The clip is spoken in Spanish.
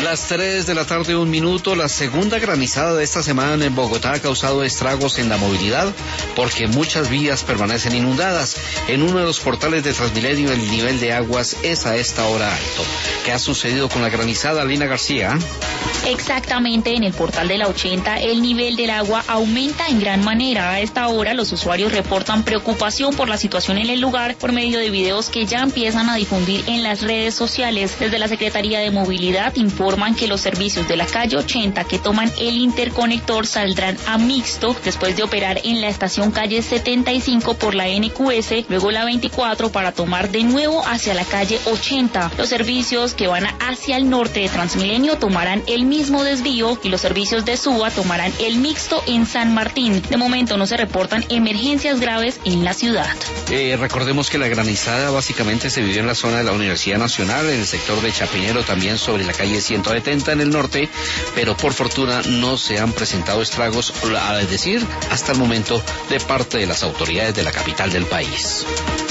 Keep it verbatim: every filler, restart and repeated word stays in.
Las tres de la tarde, un minuto. La segunda granizada de esta semana en Bogotá ha causado estragos en la movilidad porque muchas vías permanecen inundadas. En uno de los portales de Transmilenio el nivel de aguas es a esta hora alto. ¿Qué ha sucedido con la granizada, Lina García? Exactamente, en el portal de la ochenta el nivel del agua aumenta en gran manera. A esta hora los usuarios reportan preocupación por la situación en el lugar por medio de videos que ya empiezan a difundir en las redes sociales. Desde la Secretaría de Movilidad informan que los servicios de la calle ochenta que toman el interconector saldrán a mixto después de operar en la estación calle setenta y cinco por la N Q S, luego la veinticuatro para tomar de nuevo hacia la calle ochenta. Los servicios que van hacia el norte de Transmilenio tomarán el mismo desvío y los servicios de Suba tomarán el mixto en San Martín. De momento no se reportan emergencias graves en la ciudad. Eh, recordemos que la granizada básicamente se vivió en la zona de la Universidad Nacional, en el sector de Chapinero, también sobre la calle ciento setenta en el norte, pero por fortuna no se han presentado estragos, a decir, hasta el momento, de parte de las autoridades de la capital del país.